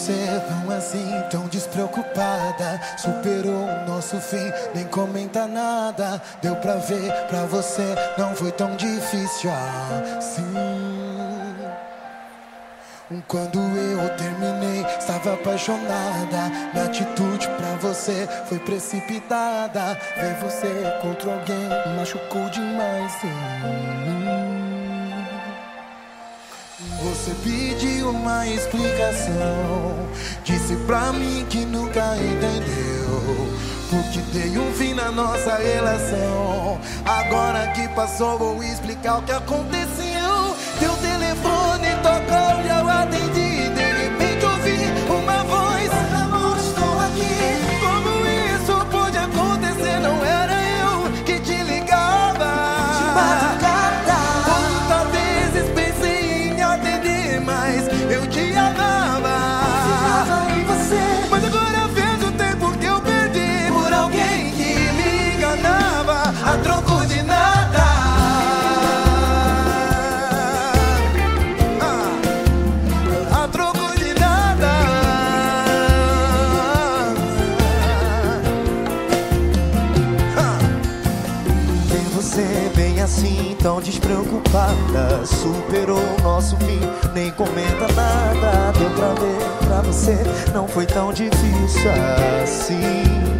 você tão assim, tão despreocupada. Superou o nosso fim, nem comenta nada. Deu pra ver, pra você não foi tão difícil assim. Quando eu terminei, estava apaixonada. Minha atitude pra você foi precipitada. Ver você contra alguém machucou demais em mim. Você pediu uma explicação, disse pra mim que nunca entendeu, porque dei um fim na nossa relação. Agora que passou, vou explicar o que aconteceu. Teu telefone tocou e eu atendi. De repente ouvi uma voz: amor, estou aqui. Como isso pode acontecer? Não era eu que te ligava. De madrugada. Quantas vezes pensei em atender, mas eu te amava. Confiava em você, mas agora vejo o tempo que eu perdi por alguém que me enganava a troco de nada. Bem assim, tão despreocupada. Superou o nosso fim, nem comenta nada. Deu pra ver, pra você não foi tão difícil assim.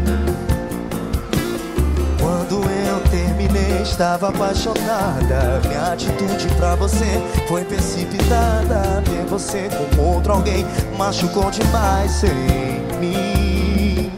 Quando eu terminei, estava apaixonada. Minha atitude pra você foi precipitada. Ver você com outro alguém machucou demais em mim.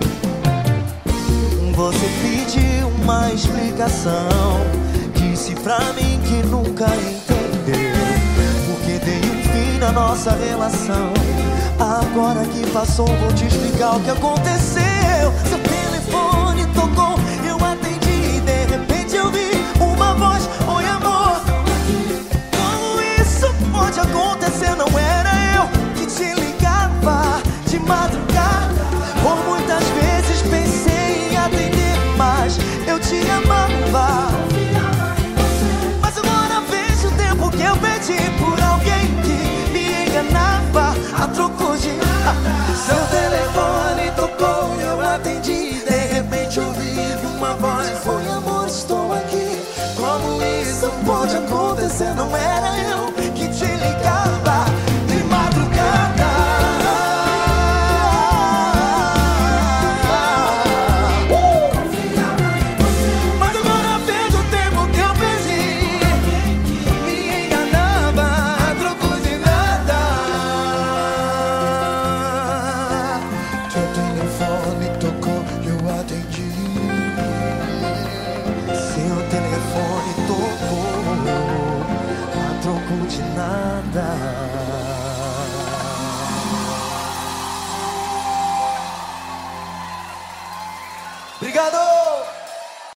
Você pediu uma explicação, disse pra mim que nunca entendeu, porque dei um fim na nossa relação. Agora que passou, vou te explicar o que aconteceu. Seu telefone tocou, eu atendi. De repente eu vi uma voz: oi amor. Como isso pode acontecer? Não era eu que te ligava de madrugada. Por muitas vezes pensei em atender, mas eu te amava. Mas agora vejo o tempo que eu perdi por alguém que me enganava a troco de seu telefone tocou e eu atendi. De repente ouvi uma voz: oi amor, estou aqui. Como isso pode acontecer? Não era eu que te ligava de madrugada. De nada. Obrigado!